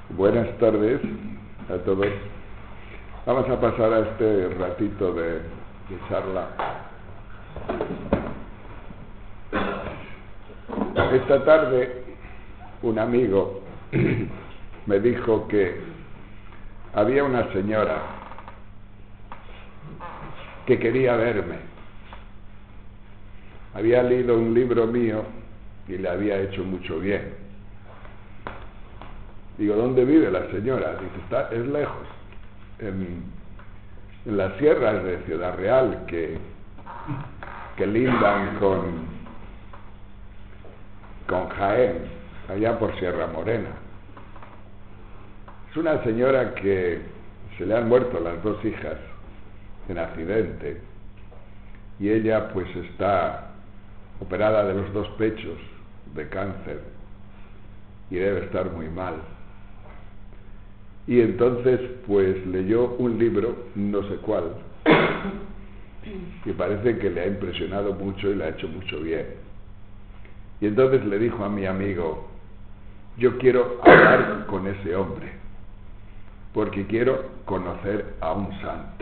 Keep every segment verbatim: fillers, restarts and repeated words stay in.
Buenas tardes a todos. Vamos a pasar a este ratito de, de charla. Esta tarde un amigo me dijo que había una señora que quería verme. Había leído un libro mío y le había hecho mucho bien. Digo, ¿dónde vive la señora? Dice, está, es lejos, en, en las sierras de Ciudad Real, que, que lindan con, con Jaén, allá por Sierra Morena. Es una señora que se le han muerto las dos hijas en accidente, y ella pues está operada de los dos pechos de cáncer, y debe estar muy mal. Y entonces pues leyó un libro, no sé cuál, que parece que le ha impresionado mucho y le ha hecho mucho bien. Y entonces le dijo a mi amigo, yo quiero hablar con ese hombre, porque quiero conocer a un santo.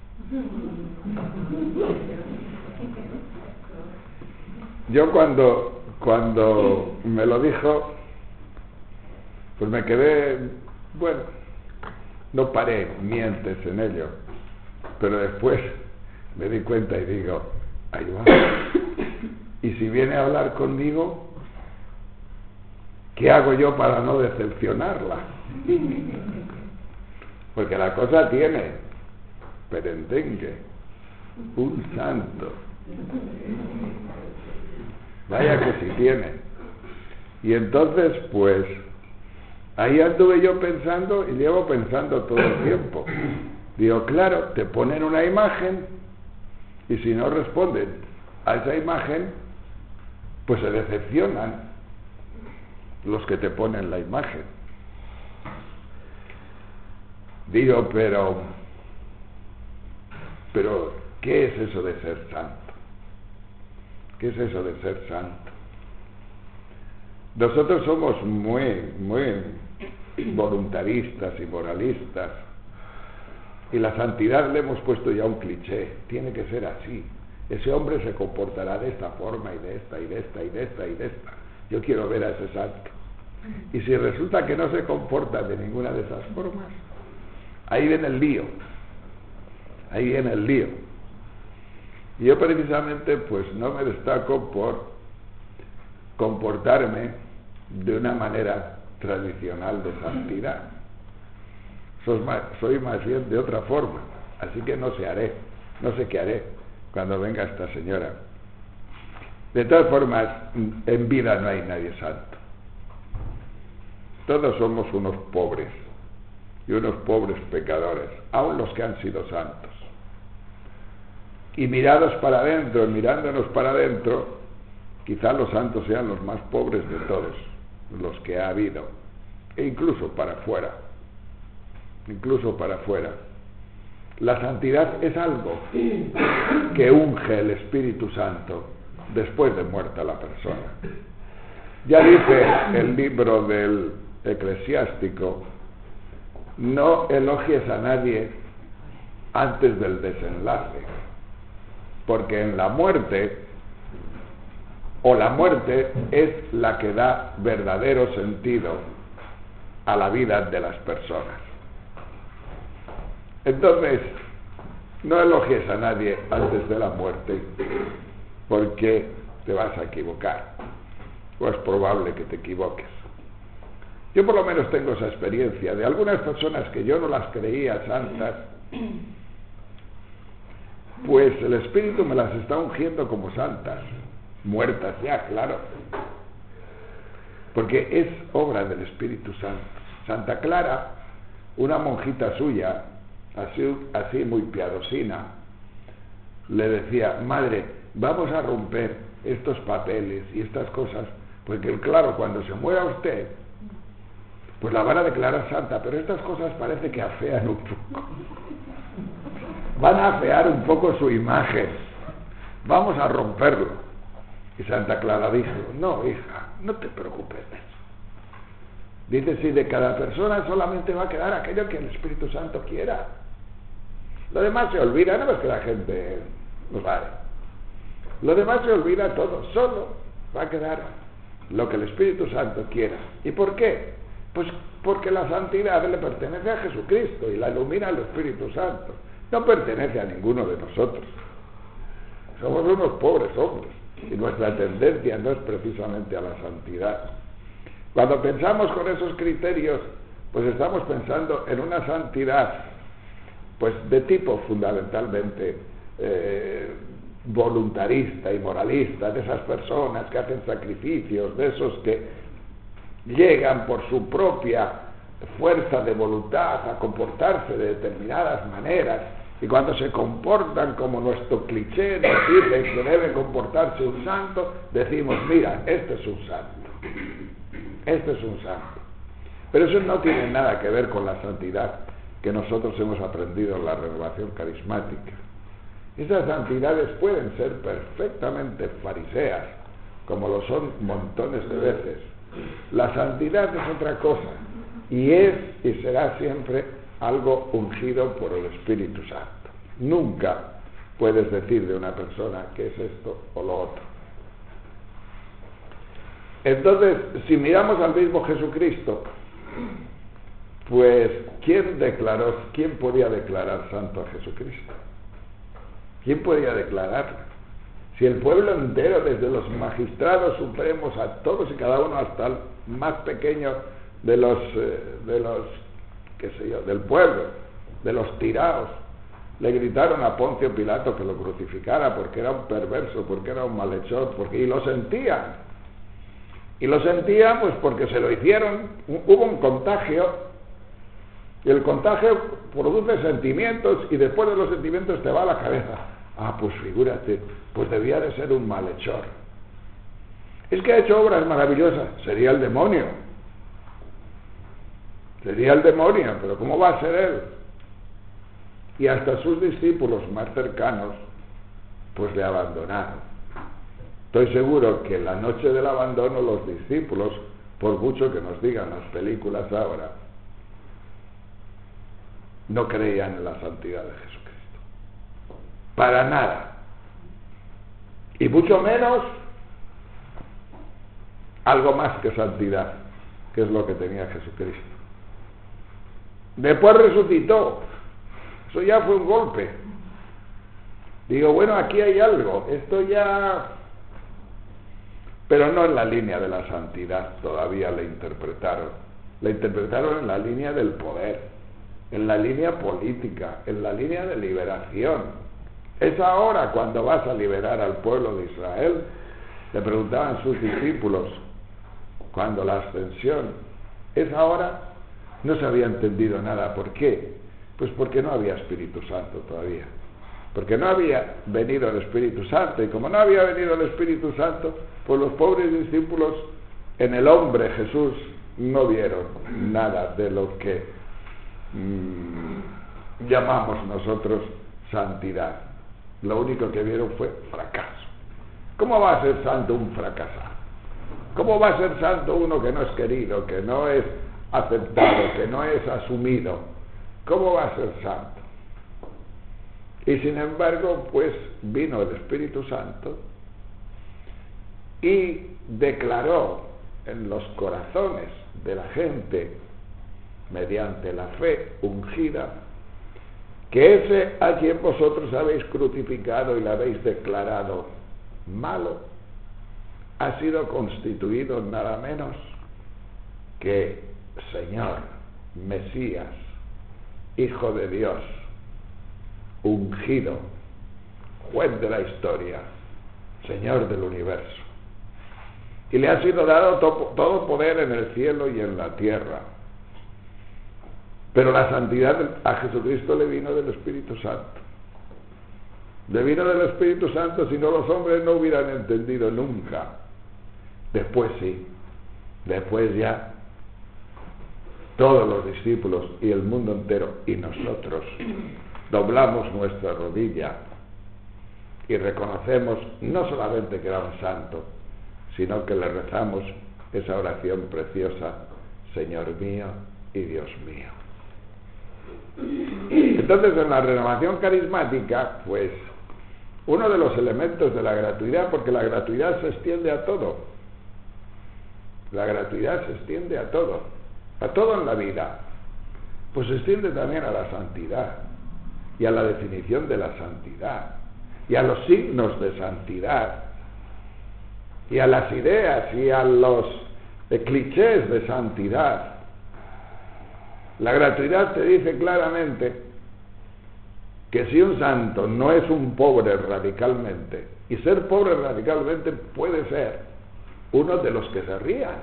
Yo cuando, cuando me lo dijo, pues me quedé, bueno, no paré mientes en ello, pero después me di cuenta y digo, ahí va. Y si viene a hablar conmigo, ¿qué hago yo para no decepcionarla? Porque la cosa tiene perendengue, un santo. Vaya que sí tiene. Y entonces, pues, ahí anduve yo pensando y llevo pensando todo el tiempo. Digo, claro, te ponen una imagen y si no responden a esa imagen, pues se decepcionan los que te ponen la imagen. Digo, pero, pero, ¿qué es eso de ser santo? ¿Qué es eso de ser santo? Nosotros somos muy, muy voluntaristas y moralistas, y la santidad le hemos puesto ya un cliché, tiene que ser así, ese hombre se comportará de esta forma y de esta y de esta y de esta y de esta, yo quiero ver a ese santo. Y si resulta que no se comporta de ninguna de esas formas, ahí viene el lío, ahí viene el lío. Y yo precisamente pues no me destaco por comportarme de una manera tradicional de santidad. Soy más, soy más bien de otra forma, así que no sé haré, no sé qué haré cuando venga esta señora. De todas formas, en vida no hay nadie santo. Todos somos unos pobres y unos pobres pecadores, aun los que han sido santos. Y mirados para adentro, mirándonos para adentro, quizá los santos sean los más pobres de todos los que ha habido, e incluso para afuera, incluso para afuera. La santidad es algo que unge el Espíritu Santo después de muerta la persona. Ya dice el libro del Eclesiástico, no elogies a nadie antes del desenlace, porque en la muerte, o la muerte es la que da verdadero sentido a la vida de las personas. Entonces, no elogies a nadie antes de la muerte, porque te vas a equivocar, o es probable que te equivoques. Yo por lo menos tengo esa experiencia de algunas personas que yo no las creía santas, pues el Espíritu me las está ungiendo como santas, muertas ya, claro, porque es obra del Espíritu Santo. Santa Clara, una monjita suya, así, así muy piadosina, le decía, madre, vamos a romper estos papeles y estas cosas, porque claro, cuando se muera usted, pues la van a declarar santa, pero estas cosas parece que afean un poco, van a afear un poco su imagen, vamos a romperlo. Y Santa Clara dijo, no, hija, no te preocupes de eso. Dice, si de cada persona solamente va a quedar aquello que el Espíritu Santo quiera. Lo demás se olvida, no es que la gente nos vale. Lo demás se olvida todo, solo va a quedar lo que el Espíritu Santo quiera. ¿Y por qué? Pues porque la santidad le pertenece a Jesucristo y la ilumina el Espíritu Santo. No pertenece a ninguno de nosotros. Somos unos pobres hombres y nuestra tendencia no es precisamente a la santidad. Cuando pensamos con esos criterios, pues estamos pensando en una santidad pues de tipo fundamentalmente eh, voluntarista y moralista, de esas personas que hacen sacrificios, de esos que llegan por su propia fuerza de voluntad a comportarse de determinadas maneras, y cuando se comportan como nuestro cliché nos dice que debe comportarse un santo, decimos, mira, este es un santo, este es un santo. Pero eso no tiene nada que ver con la santidad que nosotros hemos aprendido en la renovación carismática. Esas santidades pueden ser perfectamente fariseas, como lo son montones de veces. La santidad es otra cosa, y es y será siempre algo ungido por el Espíritu Santo. Nunca puedes decir de una persona que es esto o lo otro. Entonces, si miramos al mismo Jesucristo, pues ¿quién declaró, quién podía declarar santo a Jesucristo? ¿Quién podía declararlo? Si el pueblo entero, desde los magistrados supremos a todos y cada uno hasta el más pequeño de los, eh, de los, qué sé yo, del pueblo, de los tirados, le gritaron a Poncio Pilato que lo crucificara porque era un perverso, porque era un malhechor, porque y lo sentían. Y lo sentían pues porque se lo hicieron, hubo un contagio, y el contagio produce sentimientos, y después de los sentimientos te va a la cabeza. Ah, pues figúrate, pues debía de ser un malhechor. Es que ha hecho obras maravillosas, sería el demonio. Sería el demonio, pero ¿cómo va a ser él? Y hasta sus discípulos más cercanos, pues le abandonaron. Estoy seguro que en la noche del abandono los discípulos, por mucho que nos digan las películas ahora, no creían en la santidad de Jesucristo. Para nada. Y mucho menos algo más que santidad, que es lo que tenía Jesucristo. Después resucitó. Eso ya fue un golpe. Digo, bueno, aquí hay algo. Esto ya... Pero no en la línea de la santidad, todavía le interpretaron. Le interpretaron en la línea del poder, en la línea política, en la línea de liberación. Es ahora cuando vas a liberar al pueblo de Israel. Le preguntaban sus discípulos, cuando la ascensión, es ahora. No se había entendido nada. ¿Por qué? Pues porque no había Espíritu Santo todavía. Porque no había venido el Espíritu Santo, y como no había venido el Espíritu Santo, pues los pobres discípulos en el hombre Jesús no vieron nada de lo que mmm, llamamos nosotros santidad. Lo único que vieron fue fracaso. ¿Cómo va a ser santo un fracasado? ¿Cómo va a ser santo uno que no es querido, que no es aceptado, que no es asumido? ¿Cómo va a ser santo? Y sin embargo, pues vino el Espíritu Santo y declaró en los corazones de la gente, mediante la fe ungida, que ese a quien vosotros habéis crucificado y le habéis declarado malo, ha sido constituido nada menos que Señor, Mesías, Hijo de Dios, ungido, juez de la historia, Señor del universo. Y le ha sido dado to- todo poder en el cielo y en la tierra. Pero la santidad a Jesucristo le vino del Espíritu Santo. Le vino del Espíritu Santo, si no los hombres no hubieran entendido nunca. Después sí, después ya todos los discípulos y el mundo entero y nosotros doblamos nuestra rodilla y reconocemos no solamente que era un santo, sino que le rezamos esa oración preciosa: Señor mío y Dios mío. Entonces, en la renovación carismática, pues, uno de los elementos de la gratuidad, porque la gratuidad se extiende a todo, la gratuidad se extiende a todo, a todo en la vida, pues se extiende también a la santidad, y a la definición de la santidad, y a los signos de santidad, y a las ideas, y a los eh, clichés de santidad. La gratuidad te dice claramente que si un santo no es un pobre radicalmente, y ser pobre radicalmente puede ser uno de los que se rían,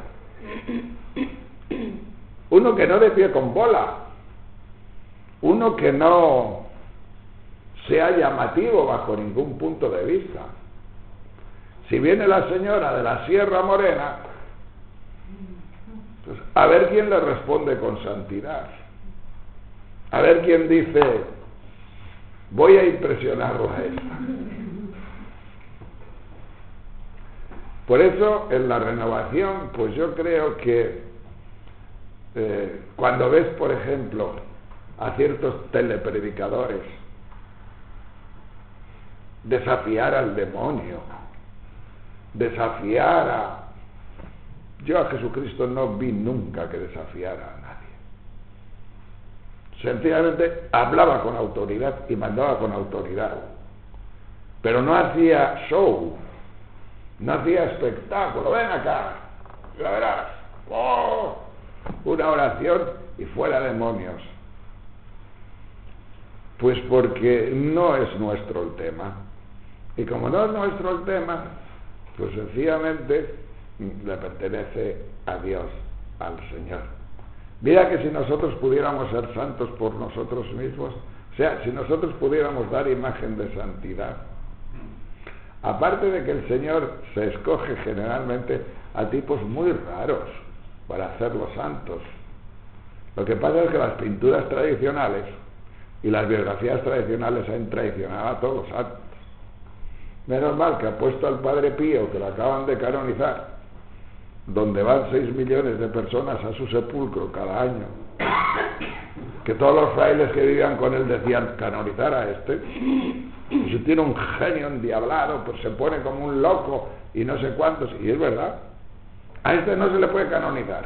uno que no de pie con bola, uno que no sea llamativo bajo ningún punto de vista. Si viene la señora de la Sierra Morena, pues a ver quién le responde con santidad, a ver quién dice: voy a impresionarlo a esta. Por eso, en la renovación, pues yo creo que eh, cuando ves, por ejemplo, a ciertos telepredicadores desafiar al demonio, desafiar a... Yo a Jesucristo no vi nunca que desafiara a nadie. Sencillamente hablaba con autoridad y mandaba con autoridad, pero no hacía show, no hacía espectáculo. Ven acá, ya verás, oh, una oración y fuera demonios. Pues porque no es nuestro el tema, y como no es nuestro el tema, pues sencillamente le pertenece a Dios, al Señor. Mira que si nosotros pudiéramos ser santos por nosotros mismos, o sea, si nosotros pudiéramos dar imagen de santidad, aparte de que el Señor se escoge generalmente a tipos muy raros para hacerlos santos, lo que pasa es que las pinturas tradicionales y las biografías tradicionales han traicionado a todos los santos. Menos mal que ha puesto al Padre Pío, que lo acaban de canonizar, donde van seis millones de personas a su sepulcro cada año, que todos los frailes que vivían con él decían: canonizar a este, y si tiene un genio endiablado, pues se pone como un loco y no sé cuántos. Y es verdad, a este no se le puede canonizar.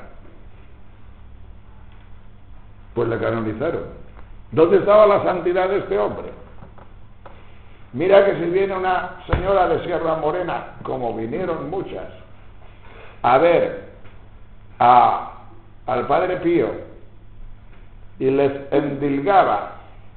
Pues le canonizaron. ¿Dónde estaba la santidad de este hombre? Mira que si viene una señora de Sierra Morena, como vinieron muchas, a ver a, al Padre Pío y les endilgaba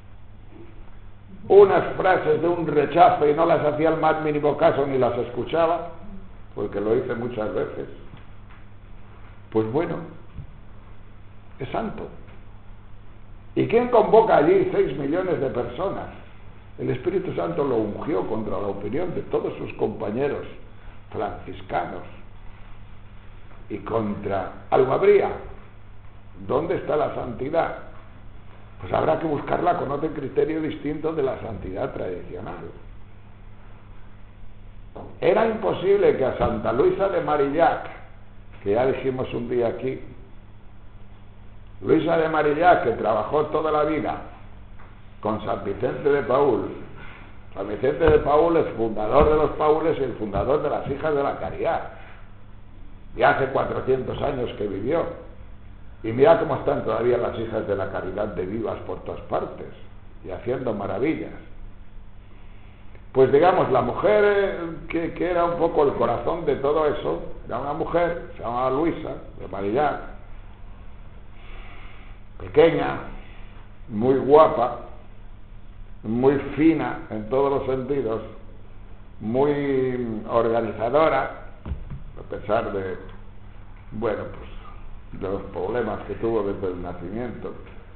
unas frases de un rechazo y no las hacía el más mínimo caso ni las escuchaba, porque lo hice muchas veces, pues bueno, es santo. ¿Y quién convoca allí seis millones de personas? El Espíritu Santo lo ungió contra la opinión de todos sus compañeros franciscanos y contra Almabría. ¿Dónde está la santidad? Pues habrá que buscarla con otro criterio distinto de la santidad tradicional. Era imposible que a Santa Luisa de Marillac, que ya dijimos un día aquí, Luisa de Marillac, que trabajó toda la vida con San Vicente de Paúl. San Vicente de Paúl es fundador de los Paules y el fundador de las Hijas de la Caridad, y hace cuatrocientos años que vivió, y mira cómo están todavía las Hijas de la Caridad de vivas por todas partes y haciendo maravillas. Pues digamos, la mujer que, que era un poco el corazón de todo eso, era una mujer, se llamaba Luisa de Marillac, pequeña, muy guapa, muy fina en todos los sentidos, muy organizadora, a pesar de, bueno, pues, de los problemas que tuvo desde el nacimiento.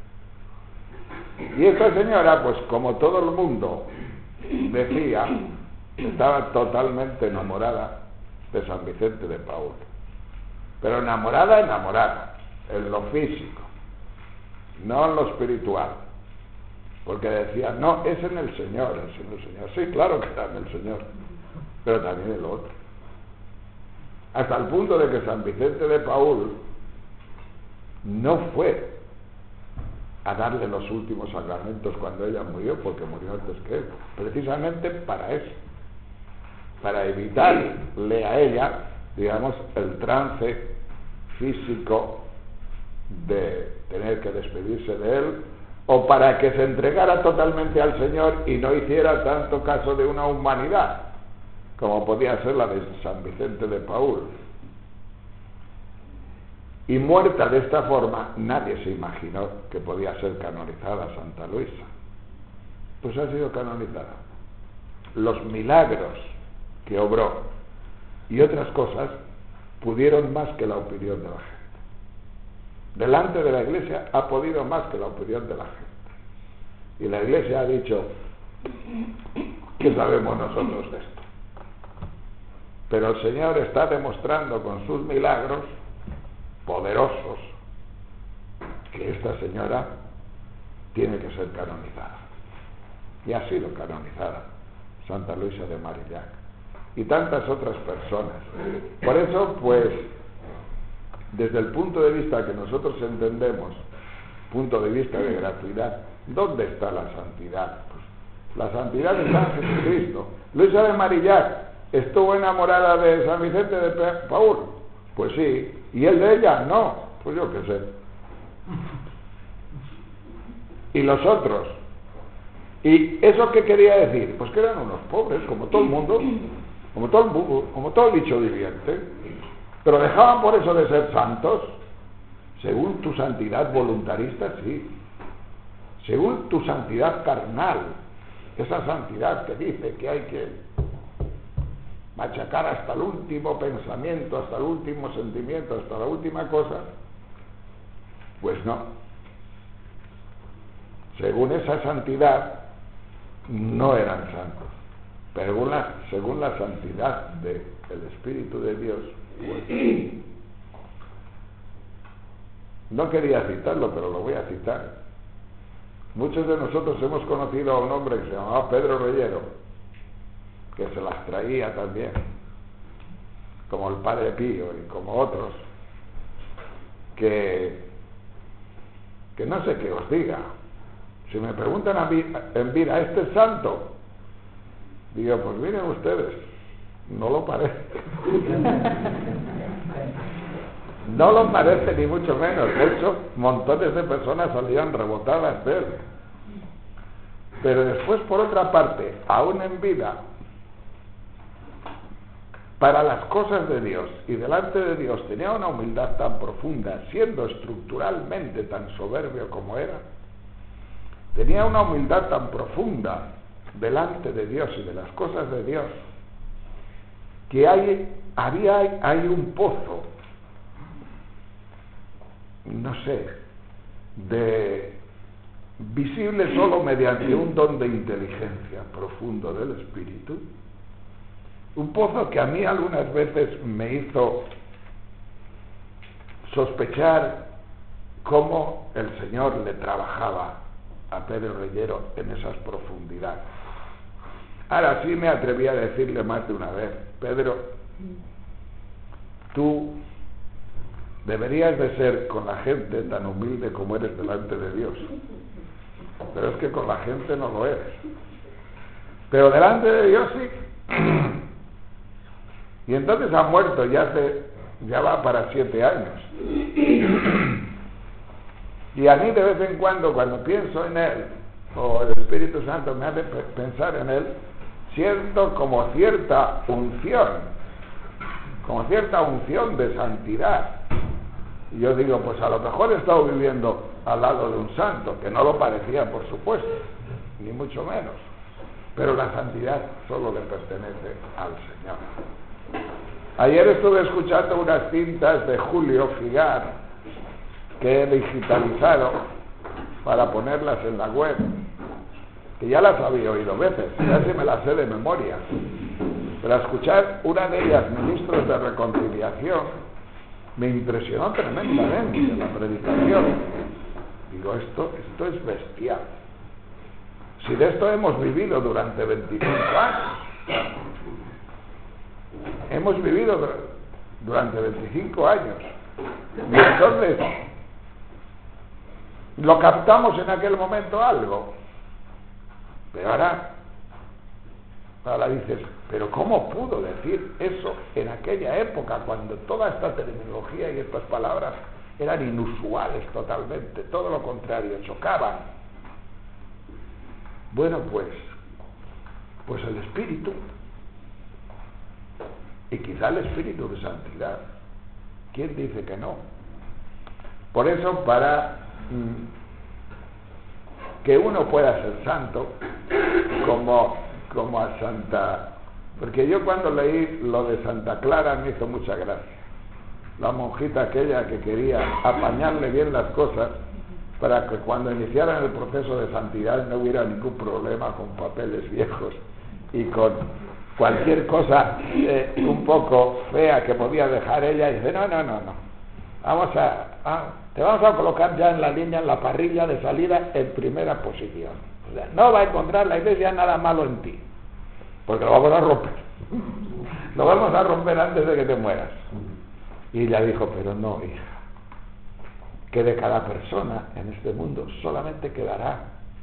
Y esta señora, pues como todo el mundo decía, estaba totalmente enamorada de San Vicente de Paúl, pero enamorada, enamorada, en lo físico, no en lo espiritual. Porque decía, no, es en el Señor, es en el Señor. Sí, claro que está en el Señor, pero también en el otro. Hasta el punto de que San Vicente de Paúl no fue a darle los últimos sacramentos cuando ella murió, porque murió antes que él, precisamente para eso, para evitarle a ella, digamos, el trance físico de tener que despedirse de él, o para que se entregara totalmente al Señor y no hiciera tanto caso de una humanidad como podía ser la de San Vicente de Paúl. Y muerta de esta forma, nadie se imaginó que podía ser canonizada Santa Luisa. Pues ha sido canonizada. Los milagros que obró y otras cosas pudieron más que la opinión de la gente. Delante de la Iglesia ha podido más que la opinión de la gente. Y la Iglesia ha dicho, ¿qué sabemos nosotros de esto? Pero el Señor está demostrando con sus milagros poderosos que esta señora tiene que ser canonizada. Y ha sido canonizada Santa Luisa de Marillac y tantas otras personas. Por eso, pues, desde el punto de vista que nosotros entendemos, punto de vista de gratuidad, ¿dónde está la santidad? Pues la santidad está en Jesucristo. Luisa de Marillac estuvo enamorada de San Vicente de Paúl, pues sí, y él de ella no, pues yo qué sé. Y los otros, ¿y eso qué quería decir? Pues que eran unos pobres, como todo el mundo, como todo el mundo, como todo el bicho viviente, pero dejaban por eso de ser santos. Según tu santidad voluntarista, sí. Según tu santidad carnal, esa santidad que dice que hay que machacar hasta el último pensamiento, hasta el último sentimiento, hasta la última cosa, pues no. Según esa santidad, no eran santos. Pero según la, según la santidad del Espíritu de Dios, pues, no quería citarlo, pero lo voy a citar. Muchos de nosotros hemos conocido a un hombre que se llamaba Pedro Reyero, que se las traía también, como el Padre Pío y como otros, que, que no sé qué os diga. Si me preguntan a mí en vida, ¿este es santo? Digo, pues miren ustedes, no lo parece. No lo parece ni mucho menos. De hecho, montones de personas salían rebotadas de él. Pero después, por otra parte, aún en vida, para las cosas de Dios y delante de Dios tenía una humildad tan profunda, siendo estructuralmente tan soberbio como era, tenía una humildad tan profunda delante de Dios y de las cosas de Dios, que hay, había, hay un pozo, no sé, de visible solo mediante un don de inteligencia profundo del Espíritu, un pozo que a mí algunas veces me hizo sospechar cómo el Señor le trabajaba a Pedro Reyero en esas profundidades. Ahora sí me atreví a decirle más de una vez, Pedro, tú deberías de ser con la gente tan humilde como eres delante de Dios, pero es que con la gente no lo eres, pero delante de Dios sí. Y entonces ha muerto, ya hace, ya va para siete años. Y a mí de vez en cuando, cuando pienso en él, o el Espíritu Santo me hace pensar en él, siento como cierta unción, como cierta unción de santidad. Y yo digo, pues a lo mejor he estado viviendo al lado de un santo, que no lo parecía, por supuesto, ni mucho menos. Pero la santidad solo le pertenece al Señor. Ayer estuve escuchando unas cintas de Julio Figar que he digitalizado para ponerlas en la web, que ya las había oído veces, ya se me las sé de memoria, pero escuchar una de ellas, Ministros de Reconciliación, me impresionó tremendamente la predicación. Digo, esto, esto es bestial. Si de esto hemos vivido durante veinticinco años, hemos vivido durante veinticinco años, y entonces Lo captamos en aquel momento algo, pero ahora, ahora dices, pero ¿cómo pudo decir eso en aquella época cuando toda esta terminología y estas palabras eran inusuales totalmente, todo lo contrario, chocaban? Bueno, pues, pues el Espíritu, y quizá el Espíritu de santidad. ¿Quién dice que no? Por eso, para mmm, que uno pueda ser santo, como, como a Santa... Porque yo cuando leí lo de Santa Clara me hizo mucha gracia. La monjita aquella que quería apañarle bien las cosas para que cuando iniciaran el proceso de santidad no hubiera ningún problema con papeles viejos y con cualquier cosa eh, un poco fea que podía dejar ella. Y dice, no, no, no, no. Vamos a, a... Te vamos a colocar ya en la línea, en la parrilla de salida, en primera posición. O sea, no va a encontrar la iglesia nada malo en ti, porque lo vamos a romper. Lo vamos a romper antes de que te mueras. Y ella dijo, pero no, hija, que de cada persona en este mundo solamente quedará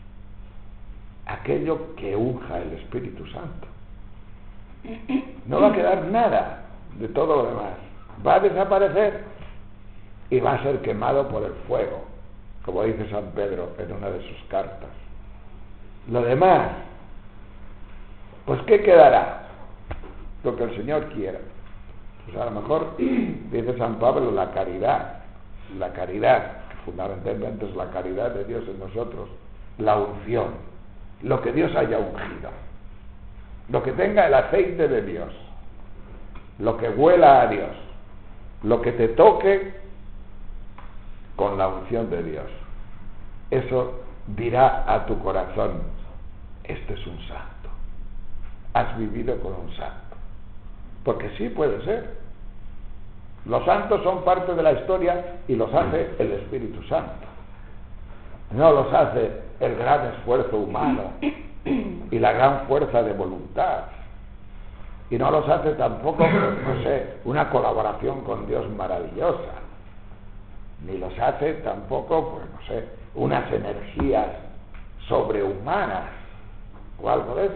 aquello que unja el Espíritu Santo. No va a quedar nada de todo lo demás. Va a desaparecer y va a ser quemado por el fuego, como dice San Pedro en una de sus cartas. Lo demás, pues ¿qué quedará? Lo que el Señor quiera. Pues a lo mejor, dice San Pablo, la caridad, la caridad, que fundamentalmente es la caridad de Dios en nosotros, la unción, lo que Dios haya ungido, lo que tenga el aceite de Dios, lo que huela a Dios, lo que te toque con la unción de Dios. Eso dirá a tu corazón, este es un santo, has vivido con un santo. Porque sí puede ser. Los santos son parte de la historia y los hace el Espíritu Santo. No los hace el gran esfuerzo humano y la gran fuerza de voluntad. Y no los hace tampoco, no sé, una colaboración con Dios maravillosa. Ni los hace tampoco, pues no sé, unas energías sobrehumanas o algo de eso.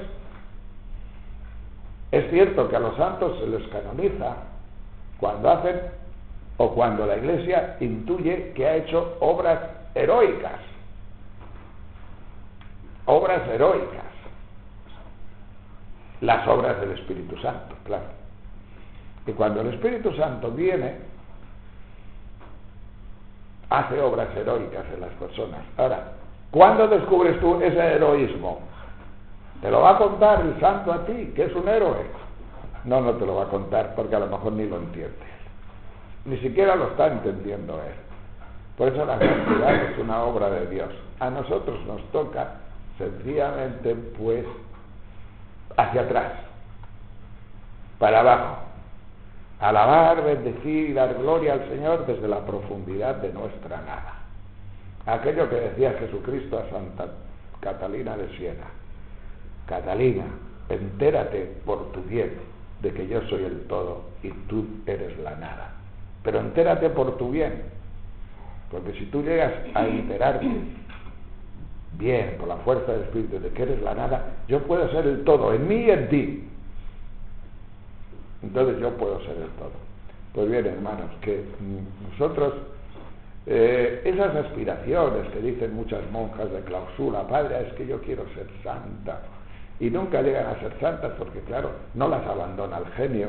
Es cierto que a los santos se les canoniza cuando hacen o cuando la Iglesia intuye que ha hecho obras heroicas. Obras heroicas. Las obras del Espíritu Santo, claro. Y cuando el Espíritu Santo viene, hace obras heroicas en las personas. Ahora, ¿cuándo descubres tú ese heroísmo? ¿Te lo va a contar el santo a ti, que es un héroe? No, no te lo va a contar, porque a lo mejor ni lo entiende. Ni siquiera lo está entendiendo él. Por eso la santidad es una obra de Dios. A nosotros nos toca, sencillamente, pues, hacia atrás, para abajo. Alabar, bendecir y dar gloria al Señor desde la profundidad de nuestra nada. Aquello que decía Jesucristo a Santa Catalina de Siena. Catalina, entérate por tu bien de que yo soy el todo y tú eres la nada. Pero entérate por tu bien, porque si tú llegas a enterarte bien, por la fuerza del Espíritu, de que eres la nada, yo puedo ser el todo, en mí y en ti. Entonces yo puedo ser el todo. Pues bien, hermanos, que nosotros, eh, esas aspiraciones que dicen muchas monjas de clausura, padre, es que yo quiero ser santa, y nunca llegan a ser santas porque, claro, no las abandona el genio.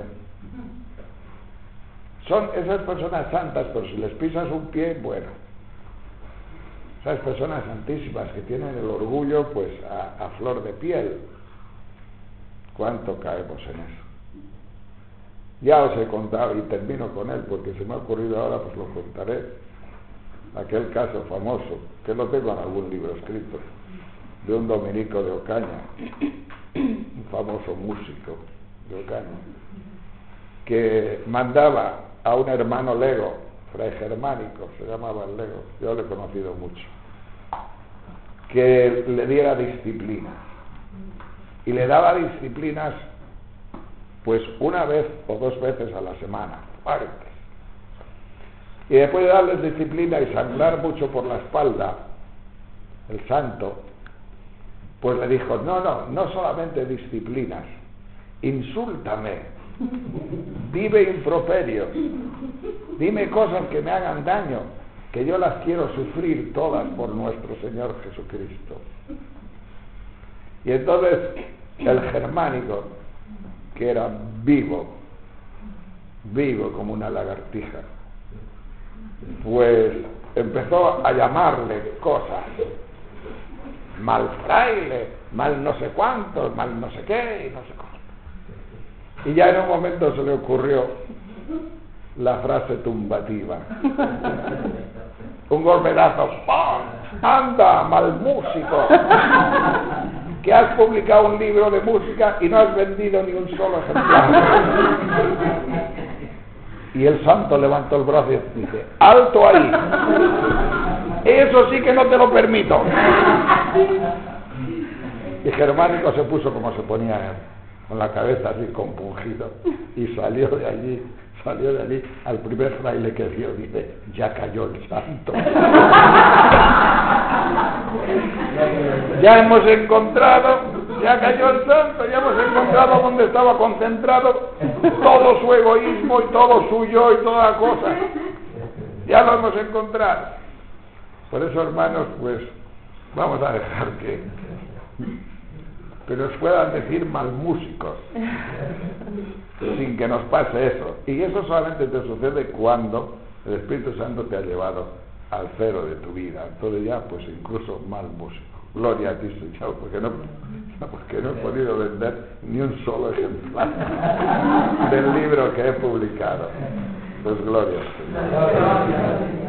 Son esas personas santas, pero si les pisas un pie, bueno, esas personas santísimas que tienen el orgullo, pues, a, a flor de piel. ¿Cuánto caemos en eso? Ya os he contado, y termino con él, porque se me ha ocurrido ahora, pues lo contaré, aquel caso famoso, que lo tengo en algún libro escrito, de un dominico de Ocaña, un famoso músico de Ocaña, que mandaba a un hermano lego, fray Germánico, se llamaba el lego, yo lo he conocido mucho, que le diera disciplina, y le daba disciplinas pues una vez o dos veces a la semana, fuertes. Y después de darles disciplina y sangrar mucho por la espalda, el santo, pues le dijo, no, no, no solamente disciplinas, insúltame, dime improperios, dime cosas que me hagan daño, que yo las quiero sufrir todas por nuestro Señor Jesucristo. Y entonces el germánico, que era vivo, vivo como una lagartija, pues empezó a llamarle cosas, mal fraile, mal no sé cuántos, mal no sé qué, y no sé cuánto. Y ya en un momento se le ocurrió la frase tumbativa, un golpeazo, ¡pum! ¡Anda, mal músico! Que has publicado un libro de música y no has vendido ni un solo ejemplar. Y el santo levantó el brazo y dice, ¡alto ahí! Eso sí que no te lo permito. Y Germánico se puso como se ponía él, con la cabeza así compungido, y salió de allí, salió de allí al primer fraile que vio, dice, ya cayó el santo. Ya hemos encontrado, ya cayó el santo, ya hemos encontrado donde estaba concentrado todo su egoísmo y todo su yo y toda la cosa. Ya lo hemos encontrado. Por eso, hermanos, pues vamos a dejar que, que nos puedan decir mal músicos sin que nos pase eso. Y eso solamente te sucede cuando el Espíritu Santo te ha llevado al cero de tu vida. Entonces ya, pues incluso mal músico. Gloria a ti, Señor, porque no, porque no he podido vender ni un solo ejemplar del libro que he publicado. Pues gloria al Señor.